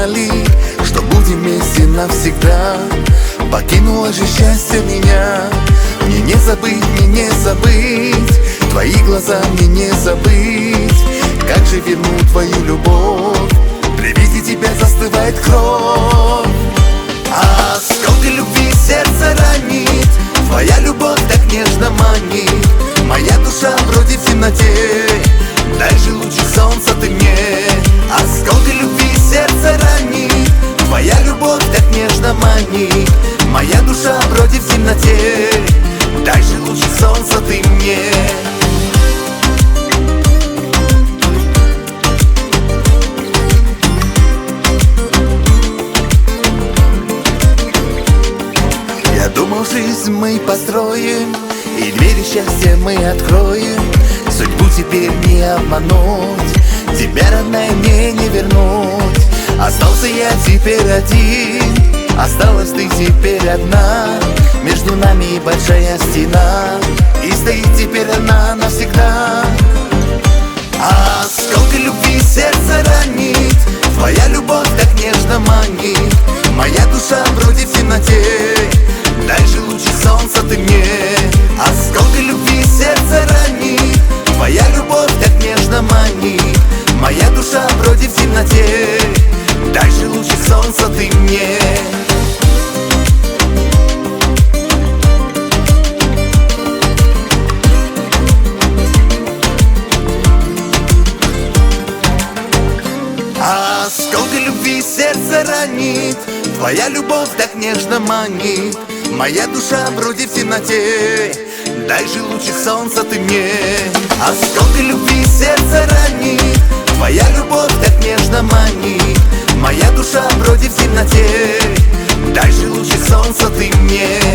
знали, что будем вместе навсегда. Покинуло же счастье меня. Мне не забыть, мне не забыть твои глаза, мне не забыть. Как же вернуть твою любовь? При виде тебя застывает кровь. А сколько любви сердце ранит, твоя любовь так нежно манит. Моя душа вроде в темноте, дай же лучи солнца ты мне. А сколько любви сердце ранит, твоя любовь так нежно манит. Моя душа вроде в темноте, дай же лучи солнца ты мне. Я думал, жизнь мы построим, и двери счастья мы откроем. Судьбу теперь не обмануть, тебя, родная, мне не вернуть. Остался я теперь один, осталась ты теперь одна. Между нами большая стена, и стоит теперь она навсегда. А сколько любви сердце ранит, твоя любовь так нежно манит. Моя душа вроде в темноте, дай же лучи солнца ты мне. А сколько любви сердце ранит, твоя любовь так нежно манит. Моя душа вроде в темноте, дай же лучи солнца ты мне. А сколько любви сердце ранит, твоя любовь так нежно манит. Моя душа вроде в темноте, дай же лучи солнца ты мне. А сколько любви сердце ранит, твоя любовь так нежно манит. Моя душа вроде в темноте, дай же лучи солнца ты мне.